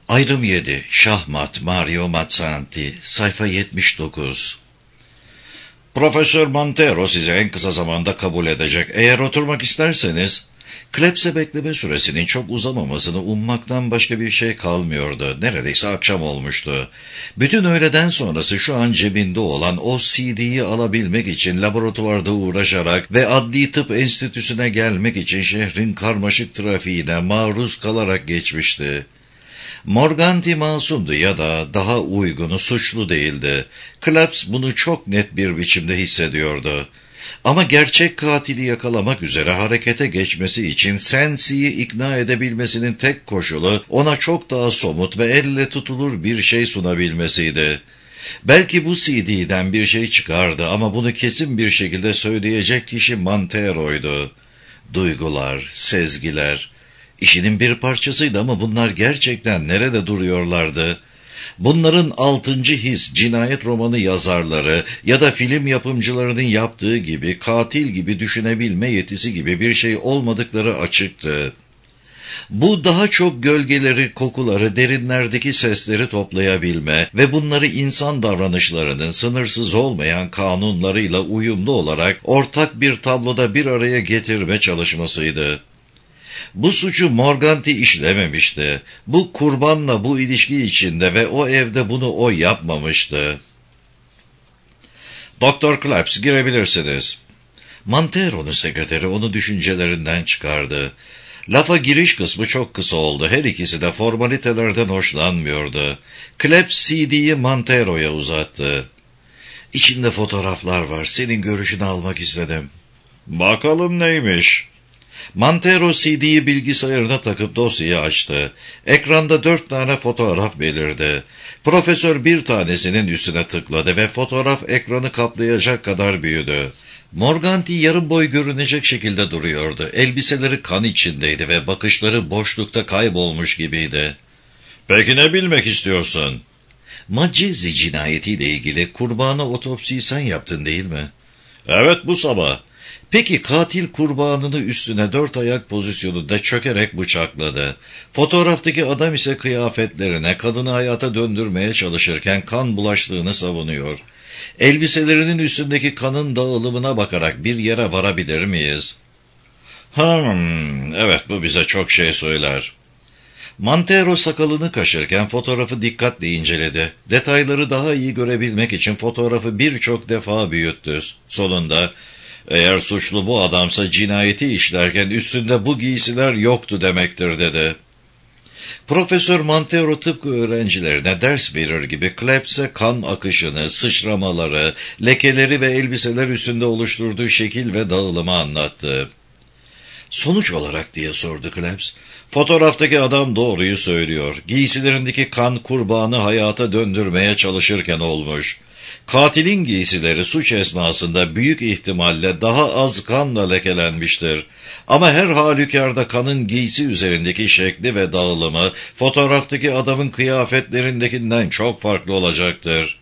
Ayrım 7. Şahmat Mario Mazzanti. Sayfa 79. Profesör Montero sizi en kısa zamanda kabul edecek. Eğer oturmak isterseniz... Klebs'e bekleme süresinin çok uzamamasını ummaktan başka bir şey kalmıyordu. Neredeyse akşam olmuştu. Bütün öğleden sonrası şu an cebinde olan o CD'yi alabilmek için laboratuvarda uğraşarak ve Adli Tıp Enstitüsü'ne gelmek için şehrin karmaşık trafiğine maruz kalarak geçmişti. Morganti masumdu ya da daha uygunu suçlu değildi. Klebs bunu çok net bir biçimde hissediyordu. Ama gerçek katili yakalamak üzere harekete geçmesi için Sensi'yi ikna edebilmesinin tek koşulu ona çok daha somut ve elle tutulur bir şey sunabilmesiydi. Belki bu CD'den bir şey çıkardı ama bunu kesin bir şekilde söyleyecek kişi Montero'ydu. Duygular, sezgiler, işinin bir parçasıydı ama bunlar gerçekten nerede duruyorlardı? Bunların 6. his cinayet romanı yazarları ya da film yapımcılarının yaptığı gibi katil gibi düşünebilme yetisi gibi bir şey olmadıkları açıktı. Bu daha çok gölgeleri, kokuları, derinlerdeki sesleri toplayabilme ve bunları insan davranışlarının sınırsız olmayan kanunlarıyla uyumlu olarak ortak bir tabloda bir araya getirme çalışmasıydı. Bu suçu Morganti işlememişti. Bu kurbanla bu ilişki içinde ve o evde bunu o yapmamıştı. Doktor Klebs, girebilirsiniz. Montero'nun sekreteri onu düşüncelerinden çıkardı. Lafa giriş kısmı çok kısa oldu. Her ikisi de formalitelerden hoşlanmıyordu. Klebs CD'yi Montero'ya uzattı. İçinde fotoğraflar var. Senin görüşünü almak istedim. Bakalım neymiş? Montero CD'yi bilgisayarına takıp dosyayı açtı. Ekranda 4 tane fotoğraf belirdi. Profesör bir tanesinin üstüne tıkladı ve fotoğraf ekranı kaplayacak kadar büyüdü. Morganti yarım boy görünecek şekilde duruyordu. Elbiseleri kan içindeydi ve bakışları boşlukta kaybolmuş gibiydi. Peki ne bilmek istiyorsun? Macezi cinayetiyle ilgili kurbanı otopsiyi sen yaptın değil mi? Evet, bu sabah. Peki katil kurbanını üstüne 4 ayak pozisyonunda çökerek bıçakladı. Fotoğraftaki adam ise kıyafetlerine kadını hayata döndürmeye çalışırken kan bulaştığını savunuyor. Elbiselerinin üstündeki kanın dağılımına bakarak bir yere varabilir miyiz? Evet, bu bize çok şey söyler. Montero sakalını kaşırken fotoğrafı dikkatle inceledi. Detayları daha iyi görebilmek için fotoğrafı birçok defa büyüttü. Sonunda, eğer suçlu bu adamsa cinayeti işlerken üstünde bu giysiler yoktu demektir dedi. Profesör Montero tıpkı öğrencilerine ders verir gibi Klebs'e kan akışını, sıçramaları, lekeleri ve elbiseler üstünde oluşturduğu şekil ve dağılımı anlattı. Sonuç olarak diye sordu Klebs. Fotoğraftaki adam doğruyu söylüyor. Giysilerindeki kan kurbanı hayata döndürmeye çalışırken olmuş. Katilin giysileri suç esnasında büyük ihtimalle daha az kanla lekelenmiştir. Ama her halükarda kanın giysi üzerindeki şekli ve dağılımı fotoğraftaki adamın kıyafetlerindekinden çok farklı olacaktır.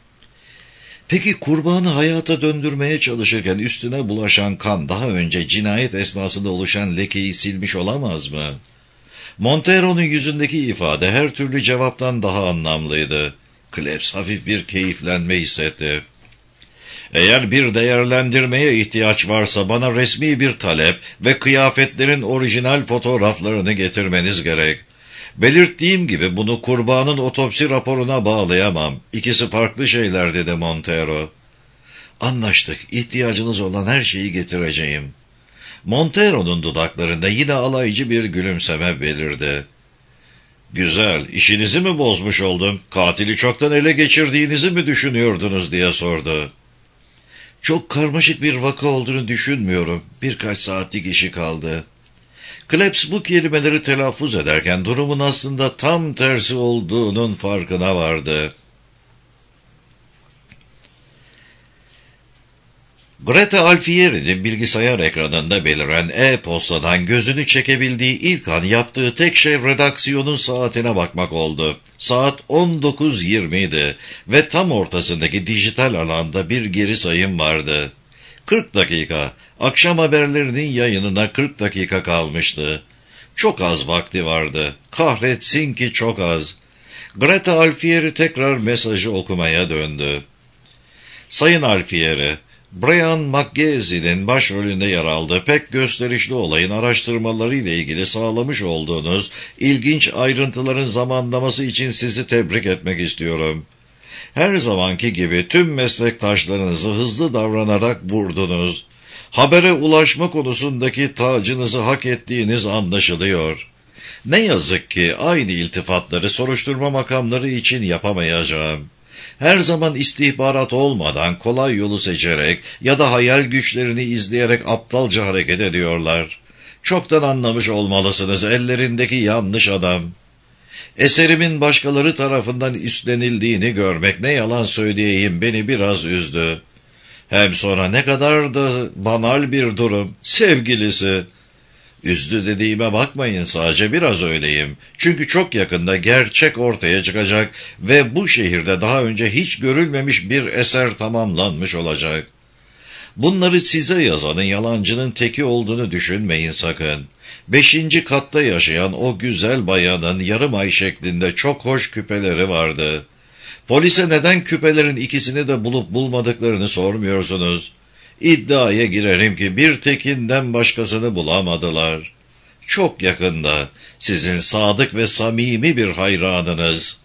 Peki kurbanı hayata döndürmeye çalışırken üstüne bulaşan kan daha önce cinayet esnasında oluşan lekeyi silmiş olamaz mı? Montero'nun yüzündeki ifade her türlü cevaptan daha anlamlıydı. Klebs hafif bir keyiflenme hissetti. Eğer bir değerlendirmeye ihtiyaç varsa bana resmi bir talep ve kıyafetlerin orijinal fotoğraflarını getirmeniz gerek. Belirttiğim gibi bunu kurbanın otopsi raporuna bağlayamam. İkisi farklı şeyler dedi Montero. Anlaştık. İhtiyacınız olan her şeyi getireceğim. Montero'nun dudaklarında yine alaycı bir gülümseme belirdi. Güzel, işinizi mi bozmuş oldum? Katili çoktan ele geçirdiğinizi mi düşünüyordunuz diye sordu. Çok karmaşık bir vaka olduğunu düşünmüyorum. Birkaç saatlik işi kaldı. Klebs bu kelimeleri telaffuz ederken durumun aslında tam tersi olduğunun farkına vardı. Greta Alfieri'nin bilgisayar ekranında beliren e-postadan gözünü çekebildiği ilk an yaptığı tek şey redaksiyonun saatine bakmak oldu. Saat 19:20 idi ve tam ortasındaki dijital alanda bir geri sayım vardı. 40 dakika, akşam haberlerinin yayınına 40 dakika kalmıştı. Çok az vakti vardı. Kahretsin ki çok az. Greta Alfieri tekrar mesajı okumaya döndü. Sayın Alfieri, Brian McGeezy'nin başrolünde yer aldığı pek gösterişli olayın araştırmaları ile ilgili sağlamış olduğunuz ilginç ayrıntıların zamanlaması için sizi tebrik etmek istiyorum. Her zamanki gibi tüm meslektaşlarınızı hızlı davranarak vurdunuz. Habere ulaşma konusundaki tacınızı hak ettiğiniz anlaşılıyor. Ne yazık ki aynı iltifatları soruşturma makamları için yapamayacağım. Her zaman istihbarat olmadan kolay yolu seçerek ya da hayal güçlerini izleyerek aptalca hareket ediyorlar. Çoktan anlamış olmalısınız ellerindeki yanlış adam. Eserimin başkaları tarafından üstlenildiğini görmek ne yalan söyleyeyim beni biraz üzdü. Hem sonra ne kadar da banal bir durum, sevgilisi. Üzdü dediğime bakmayın, sadece biraz öyleyim. Çünkü çok yakında gerçek ortaya çıkacak ve bu şehirde daha önce hiç görülmemiş bir eser tamamlanmış olacak. Bunları size yazanın yalancının teki olduğunu düşünmeyin sakın. 5. katta yaşayan o güzel bayanın yarım ay şeklinde çok hoş küpeleri vardı. Polise neden küpelerin ikisini de bulup bulmadıklarını sormuyorsunuz. İddiaya girerim ki bir tekinden başkasını bulamadılar. Çok yakında sizin sadık ve samimi bir hayranınız.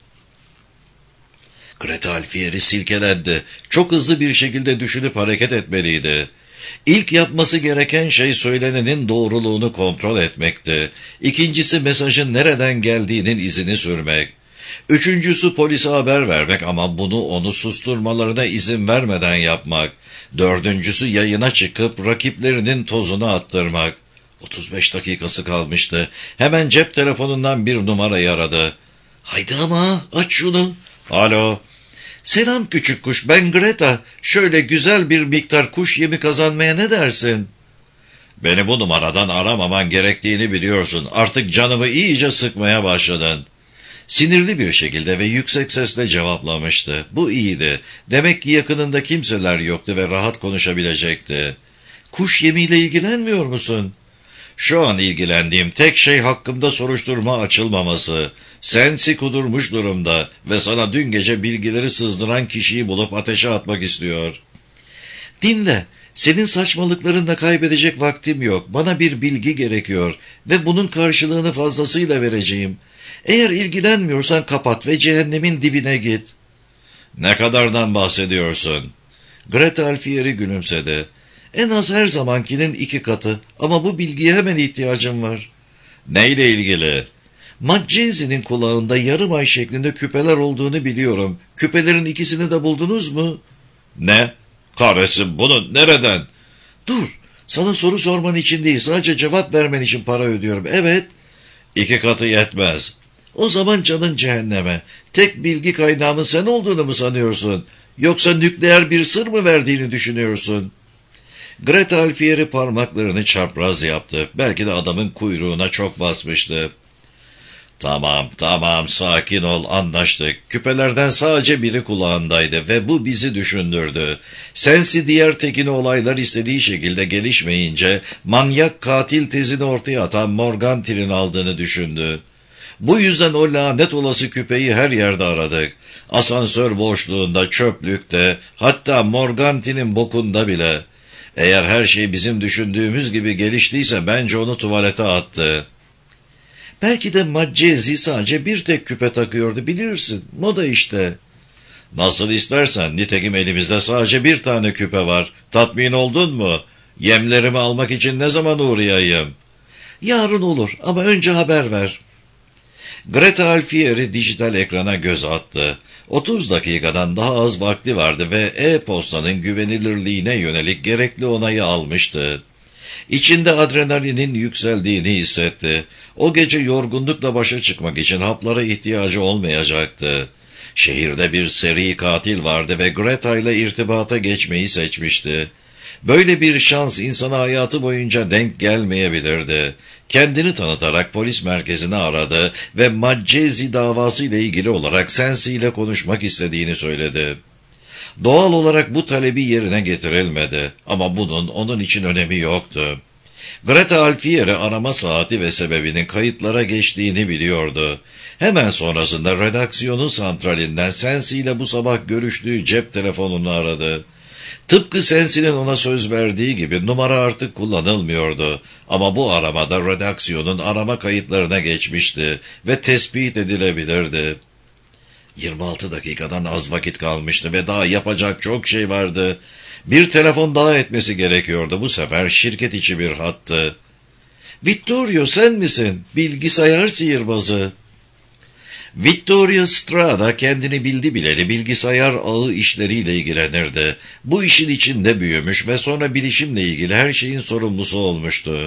Greta Alfieri silkelendi. Çok hızlı bir şekilde düşünüp hareket etmeliydi. İlk yapması gereken şey söylenenin doğruluğunu kontrol etmekti. İkincisi mesajın nereden geldiğinin izini sürmek. Üçüncüsü polise haber vermek ama bunu onu susturmalarına izin vermeden yapmak. Dördüncüsü yayına çıkıp rakiplerinin tozunu attırmak. 35 dakikası kalmıştı. Hemen cep telefonundan bir numarayı aradı. Haydi ama aç şunu. Alo. Selam küçük kuş, ben Greta. Şöyle güzel bir miktar kuş yemi kazanmaya ne dersin? Beni bu numaradan aramaman gerektiğini biliyorsun. Artık canımı iyice sıkmaya başladın. Sinirli bir şekilde ve yüksek sesle cevaplamıştı. Bu iyiydi. Demek ki yakınında kimseler yoktu ve rahat konuşabilecekti. Kuş yemiyle ilgilenmiyor musun? Şu an ilgilendiğim tek şey hakkımda soruşturma açılmaması. Sensi kudurmuş durumda ve sana dün gece bilgileri sızdıran kişiyi bulup ateşe atmak istiyor. Dinle, senin saçmalıklarınla kaybedecek vaktim yok. Bana bir bilgi gerekiyor ve bunun karşılığını fazlasıyla vereceğim. Eğer ilgilenmiyorsan kapat ve cehennemin dibine git. Ne kadardan bahsediyorsun? Greta Alfieri gülümsedi. En az her zamankinin 2 katı ama bu bilgiye hemen ihtiyacım var. Neyle ilgili? Mackenzi'nin kulağında yarım ay şeklinde küpeler olduğunu biliyorum. Küpelerin ikisini de buldunuz mu? Ne? Kahretsin, bunu nereden? Dur, sana soru sorman için değil, sadece cevap vermen için para ödüyorum. Evet. 2 katı yetmez. O zaman canın cehenneme. Tek bilgi kaynağının sen olduğunu mu sanıyorsun? Yoksa nükleer bir sır mı verdiğini düşünüyorsun? Greta Alfieri parmaklarını çapraz yaptı. Belki de adamın kuyruğuna çok basmıştı. Tamam, sakin ol, anlaştık. Küpelerden sadece biri kulağındaydı ve bu bizi düşündürdü. Sensi diğer tekini olaylar istediği şekilde gelişmeyince manyak katil tezini ortaya atan Morganti'nin aldığını düşündü. Bu yüzden o lanet olası küpeyi her yerde aradık. Asansör boşluğunda, çöplükte, hatta Morganti'nin bokunda bile. Eğer her şey bizim düşündüğümüz gibi geliştiyse bence onu tuvalete attı. Belki de Mackenzi sadece bir tek küpe takıyordu, bilirsin. Moda işte. Nasıl istersen, nitekim elimizde sadece bir tane küpe var. Tatmin oldun mu? Yemlerimi almak için ne zaman uğrayayım? Yarın olur ama önce haber ver. Greta Alfieri dijital ekrana göz attı. 30 dakikadan daha az vakti vardı ve e-postanın güvenilirliğine yönelik gerekli onayı almıştı. İçinde adrenalinin yükseldiğini hissetti. O gece yorgunlukla başa çıkmak için haplara ihtiyacı olmayacaktı. Şehirde bir seri katil vardı ve Greta ile irtibata geçmeyi seçmişti. Böyle bir şans insana hayatı boyunca denk gelmeyebilirdi. Kendini tanıtarak polis merkezini aradı ve Mackenzi davası ile ilgili olarak Sensi ile konuşmak istediğini söyledi. Doğal olarak bu talebi yerine getirilmedi ama bunun onun için önemi yoktu. Greta Alfieri arama saati ve sebebinin kayıtlara geçtiğini biliyordu. Hemen sonrasında redaksiyonun santralinden Sensi ile bu sabah görüştüğü cep telefonunu aradı. Tıpkı Sensi'nin ona söz verdiği gibi numara artık kullanılmıyordu. Ama bu aramada redaksiyonun arama kayıtlarına geçmişti ve tespit edilebilirdi. 26 dakikadan az vakit kalmıştı ve daha yapacak çok şey vardı. Bir telefon daha etmesi gerekiyordu. Bu sefer şirket içi bir hattı. "Vittorio, sen misin? Bilgisayar sihirbazı." Vittorio Strada kendini bildi bileli bilgisayar ağı işleriyle ilgilenirdi. Bu işin içinde büyümüş ve sonra bilişimle ilgili her şeyin sorumlusu olmuştu.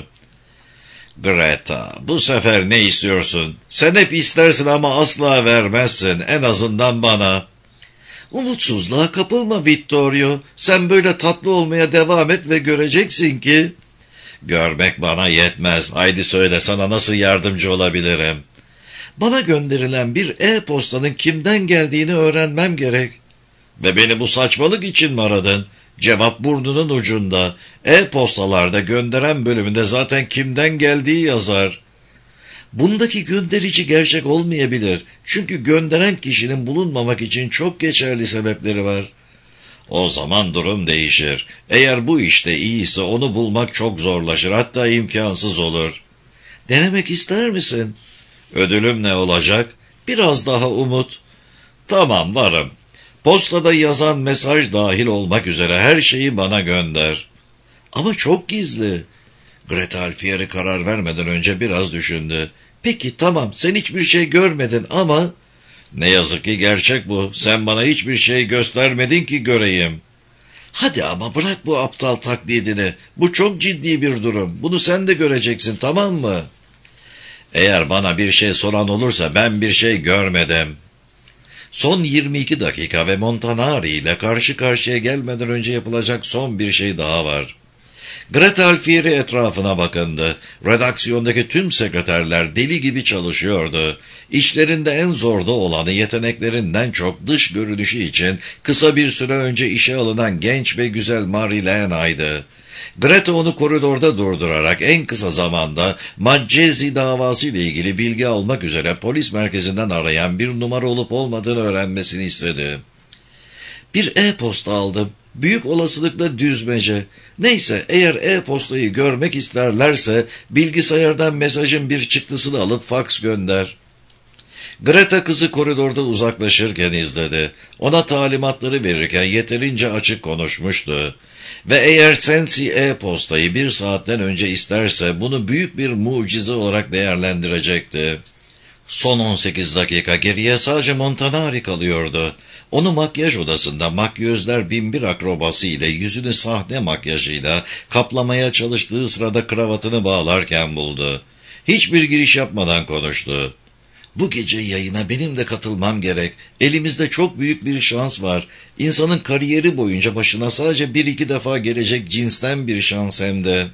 "Greta, bu sefer ne istiyorsun? Sen hep istersin ama asla vermezsin, en azından bana." "Umutsuzluğa kapılma Vittorio. Sen böyle tatlı olmaya devam et ve göreceksin ki..." "Görmek bana yetmez. Haydi söyle, sana nasıl yardımcı olabilirim?" "Bana gönderilen bir e-postanın kimden geldiğini öğrenmem gerek." "Ve beni bu saçmalık için mi aradın? Cevap burnunun ucunda. E-postalarda gönderen bölümünde zaten kimden geldiği yazar." "Bundaki gönderici gerçek olmayabilir. Çünkü gönderen kişinin bulunmamak için çok geçerli sebepleri var." "O zaman durum değişir. Eğer bu işte iyiyse onu bulmak çok zorlaşır, hatta imkansız olur." "Denemek ister misin?" "Ödülüm ne olacak?" "Biraz daha umut." "Tamam, varım. Postada yazan mesaj dahil olmak üzere her şeyi bana gönder." "Ama çok gizli." Greta Alfieri karar vermeden önce biraz düşündü. "Peki tamam, sen hiçbir şey görmedin ama..." "Ne yazık ki gerçek bu. Sen bana hiçbir şey göstermedin ki göreyim." "Hadi ama bırak bu aptal taklidini. Bu çok ciddi bir durum. Bunu sen de göreceksin, tamam mı?" "Eğer bana bir şey soran olursa ben bir şey görmedim." Son 22 dakika ve Montanari ile karşı karşıya gelmeden önce yapılacak son bir şey daha var. Greta Alfieri etrafına bakındı. Redaksiyondaki tüm sekreterler deli gibi çalışıyordu. İşlerinde en zorda olanı yeteneklerinden çok dış görünüşü için kısa bir süre önce işe alınan genç ve güzel Marie Lena'ydı. Greta onu koridorda durdurarak en kısa zamanda Maggesi davası ile ilgili bilgi almak üzere polis merkezinden arayan bir numara olup olmadığını öğrenmesini istedi. "Bir e-posta aldım. Büyük olasılıkla düzmece. Neyse, eğer e-postayı görmek isterlerse bilgisayardan mesajın bir çıktısını alıp faks gönder." Greta kızı koridorda uzaklaşırken izledi. Ona talimatları verirken yeterince açık konuşmuştu. Ve eğer Sensi e-postayı 1 saatten önce isterse bunu büyük bir mucize olarak değerlendirecekti. Son 18 dakika geriye sadece Montanari kalıyordu. Onu makyaj odasında makyözler binbir akrobası ile yüzünü sahne makyajıyla kaplamaya çalıştığı sırada kravatını bağlarken buldu. Hiçbir giriş yapmadan konuştu. "Bu gece yayına benim de katılmam gerek. Elimizde çok büyük bir şans var. İnsanın kariyeri boyunca başına sadece 1-2 defa gelecek cinsten bir şans hem de."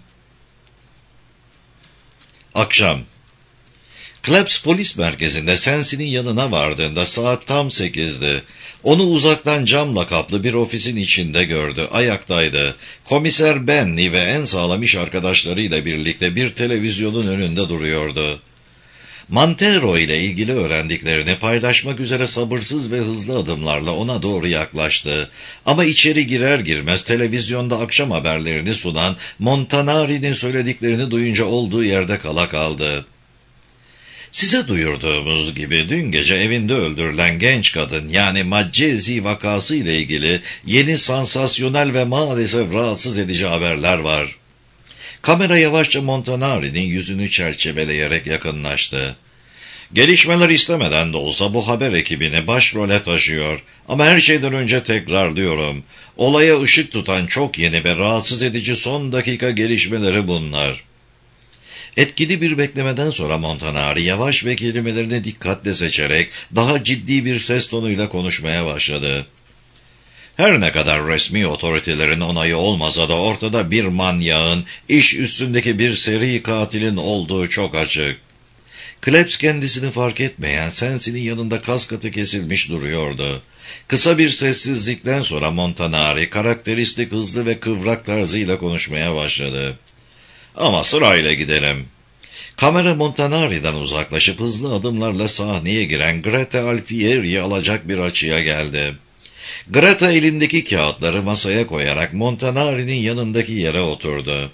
Akşam. Klebs polis merkezinde Sensi'nin yanına vardığında saat tam 8'di. Onu uzaktan camla kaplı bir ofisin içinde gördü. Ayaktaydı. Komiser Benny ve en sağlam iş arkadaşlarıyla birlikte bir televizyonun önünde duruyordu. Montero ile ilgili öğrendiklerini paylaşmak üzere sabırsız ve hızlı adımlarla ona doğru yaklaştı. Ama içeri girer girmez televizyonda akşam haberlerini sunan Montanari'nin söylediklerini duyunca olduğu yerde kala kaldı. "Size duyurduğumuz gibi dün gece evinde öldürülen genç kadın yani Maggesi vakası ile ilgili yeni sansasyonel ve maalesef rahatsız edici haberler var." Kamera yavaşça Montanari'nin yüzünü çerçeveleyerek yakınlaştı. "Gelişmeler istemeden de olsa bu haber ekibini başrole taşıyor. Ama her şeyden önce tekrarlıyorum. Olaya ışık tutan çok yeni ve rahatsız edici son dakika gelişmeleri bunlar." Etkili bir beklemeden sonra Montanari yavaş ve kelimelerini dikkatle seçerek daha ciddi bir ses tonuyla konuşmaya başladı. "Her ne kadar resmi otoritelerin onayı olmasa da ortada bir manyağın, iş üstündeki bir seri katilin olduğu çok açık." Klebs kendisini fark etmeyen Sensi'nin yanında kaskatı kesilmiş duruyordu. Kısa bir sessizlikten sonra Montanari karakteristik hızlı ve kıvrak tarzıyla konuşmaya başladı. Ama sırayla gidelim. Kamera Montanari'den uzaklaşıp hızlı adımlarla sahneye giren Greta Alfieri'yi alacak bir açıya geldi. Greta elindeki kağıtları masaya koyarak Montanari'nin yanındaki yere oturdu.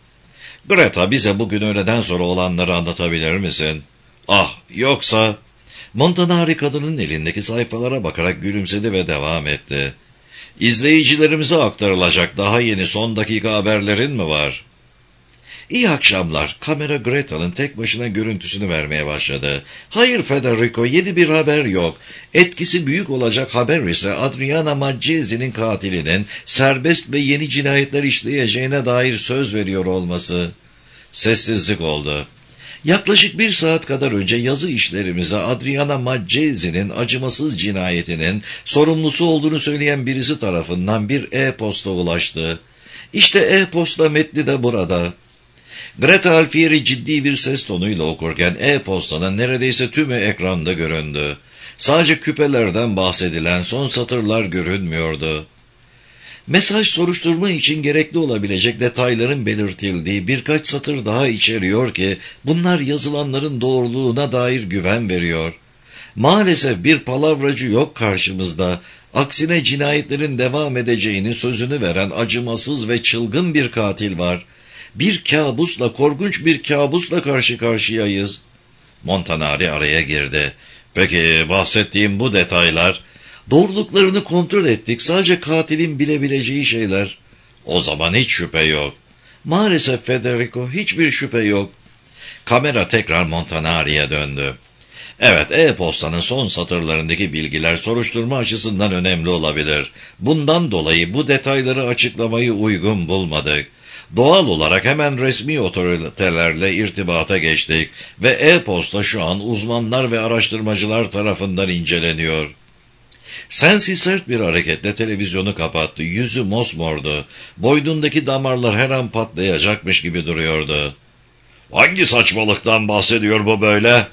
Greta, bize bugün öğleden sonra olanları anlatabilir misin? Ah, yoksa... Montanari kadının elindeki sayfalara bakarak gülümsedi ve devam etti. İzleyicilerimize aktarılacak daha yeni son dakika haberlerin mi var? İyi akşamlar. Kamera Greta'nın tek başına görüntüsünü vermeye başladı. Hayır Federico, yeni bir haber yok. Etkisi büyük olacak haber ise Adriana Maggesi'nin katilinin serbest ve yeni cinayetler işleyeceğine dair söz veriyor olması. Sessizlik oldu. Yaklaşık 1 saat kadar önce yazı işlerimize Adriana Maggesi'nin acımasız cinayetinin sorumlusu olduğunu söyleyen birisi tarafından bir e-posta ulaştı. İşte e-posta metni de burada. Greta Alfieri ciddi bir ses tonuyla okurken e-postanın neredeyse tümü ekranda göründü. Sadece küpelerden bahsedilen son satırlar görünmüyordu. Mesaj soruşturma için gerekli olabilecek detayların belirtildiği birkaç satır daha içeriyor ki bunlar yazılanların doğruluğuna dair güven veriyor. Maalesef bir palavracı yok karşımızda. Aksine cinayetlerin devam edeceğinin sözünü veren acımasız ve çılgın bir katil var. Bir kabusla, korkunç bir kabusla karşı karşıyayız. Montanari araya girdi. Peki bahsettiğim bu detaylar... Doğruluklarını kontrol ettik. Sadece katilin bilebileceği şeyler. O zaman hiç şüphe yok. Maalesef Federico, hiçbir şüphe yok. Kamera tekrar Montanari'ye döndü. Evet, e-postanın son satırlarındaki bilgiler soruşturma açısından önemli olabilir. Bundan dolayı bu detayları açıklamayı uygun bulmadık. Doğal olarak hemen resmi otoritelerle irtibata geçtik ve e-posta şu an uzmanlar ve araştırmacılar tarafından inceleniyor. Sensi sert bir hareketle televizyonu kapattı. Yüzü mosmordu. Boynundaki damarlar her an patlayacakmış gibi duruyordu. Hangi saçmalıktan bahsediyor bu böyle?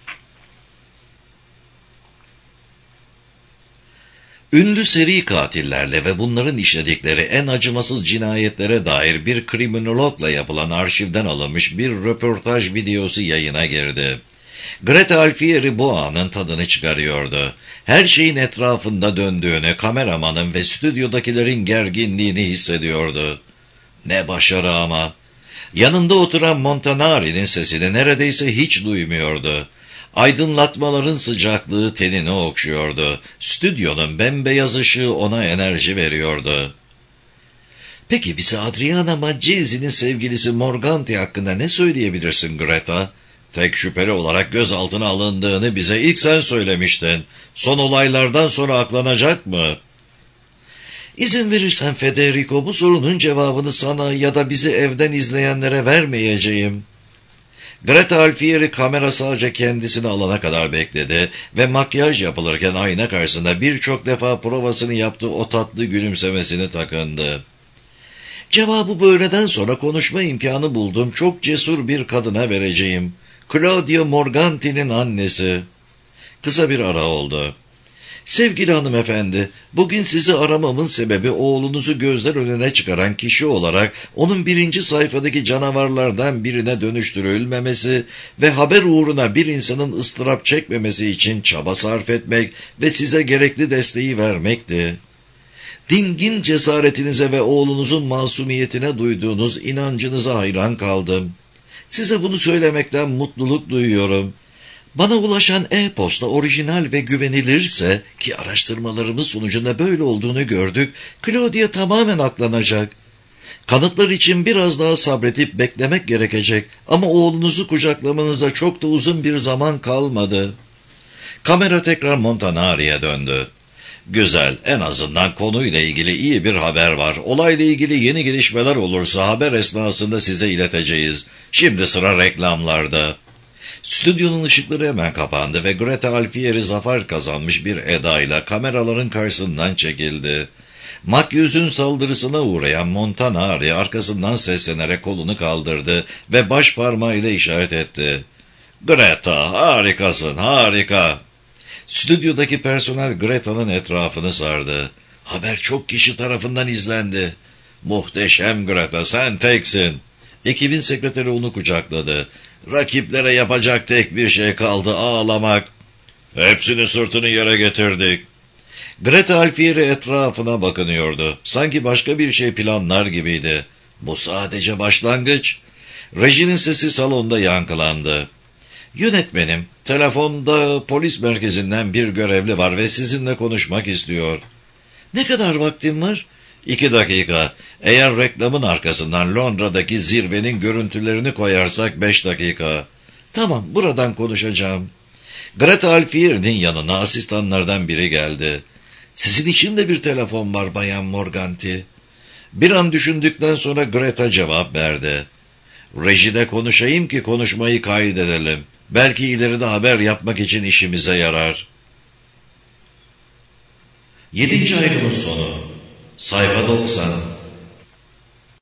Ünlü seri katillerle ve bunların işledikleri en acımasız cinayetlere dair bir kriminologla yapılan arşivden alınmış bir röportaj videosu yayına girdi. Greta Alfieri bu anın tadını çıkarıyordu. Her şeyin etrafında döndüğünü, kameramanın ve stüdyodakilerin gerginliğini hissediyordu. Ne başarı ama! Yanında oturan Montanari'nin sesini neredeyse hiç duymuyordu. Aydınlatmaların sıcaklığı tenini okşuyordu. Stüdyonun bembeyaz ışığı ona enerji veriyordu. Peki bize Adriana Maggesi'nin sevgilisi Morganti hakkında ne söyleyebilirsin Greta? Tek şüpheli olarak gözaltına alındığını bize ilk sen söylemiştin. Son olaylardan sonra aklanacak mı? İzin verirsen Federico, bu sorunun cevabını sana ya da bizi evden izleyenlere vermeyeceğim. Greta Alfieri kamera sadece kendisini alana kadar bekledi ve makyaj yapılırken ayna karşısında birçok defa provasını yaptığı o tatlı gülümsemesini takındı. Cevabı bu öğleden sonra konuşma imkanı buldum. Çok cesur bir kadına vereceğim. Claudia Morganti'nin annesi. Kısa bir ara oldu. Sevgili hanımefendi, bugün sizi aramamın sebebi oğlunuzu gözler önüne çıkaran kişi olarak onun 1. sayfadaki canavarlardan birine dönüştürülmemesi ve haber uğruna bir insanın ıstırap çekmemesi için çaba sarf etmek ve size gerekli desteği vermekti. Dingin cesaretinize ve oğlunuzun masumiyetine duyduğunuz inancınıza hayran kaldım. Size bunu söylemekten mutluluk duyuyorum. Bana ulaşan e-posta orijinal ve güvenilirse, ki araştırmalarımız sonucunda böyle olduğunu gördük, Claudia tamamen aklanacak. Kanıtlar için biraz daha sabredip beklemek gerekecek ama oğlunuzu kucaklamanıza çok da uzun bir zaman kalmadı. Kamera tekrar Montanari'ye döndü. Güzel, en azından konuyla ilgili iyi bir haber var. Olayla ilgili yeni gelişmeler olursa haber esnasında size ileteceğiz. Şimdi sıra reklamlarda. Stüdyonun ışıkları hemen kapandı ve Greta Alfieri zafer kazanmış bir edayla kameraların karşısından çekildi. Makyöz'ün saldırısına uğrayan Montanari arkasından seslenerek kolunu kaldırdı ve baş parmağıyla işaret etti. Greta, harikasın, harika. Stüdyodaki personel Greta'nın etrafını sardı. Haber çok kişi tarafından izlendi. Muhteşem Greta, sen teksin. Ekibin sekreteri onu kucakladı. Rakiplere yapacak tek bir şey kaldı, ağlamak. Hepsini sırtını yere getirdik. Greta Alfieri etrafına bakınıyordu. Sanki başka bir şey planlar gibiydi. Bu sadece başlangıç. Rejinin sesi salonda yankılandı. Yönetmenim, telefonda polis merkezinden bir görevli var ve sizinle konuşmak istiyor. Ne kadar vaktim var? 2 dakika. Eğer reklamın arkasından Londra'daki zirvenin görüntülerini koyarsak 5 dakika. Tamam, buradan konuşacağım. Greta Alfieri'nin yanına asistanlardan biri geldi. Sizin için de bir telefon var Bayan Morganti. Bir an düşündükten sonra Greta cevap verdi. Rejide konuşayım ki konuşmayı kaydedelim. Belki ileride haber yapmak için işimize yarar. 7. ayrımın sonu. Sayfa 90.